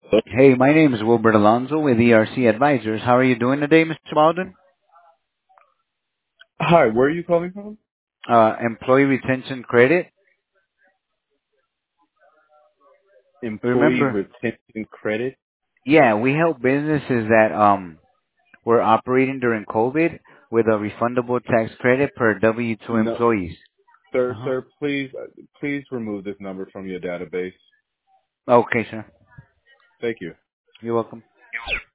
Hey, my name is Wilbert Alonzo with ERC Advisors. How are you doing today, Mr. Baldwin? Hi, where are you calling from? Employee retention credit. Employee Remember? retention credit? Yeah, we help businesses that were operating during COVID with a refundable tax credit per W-2 No, employees. Uh-huh. sir, please remove this number from your database. Okay, sir. Thank you. You're welcome.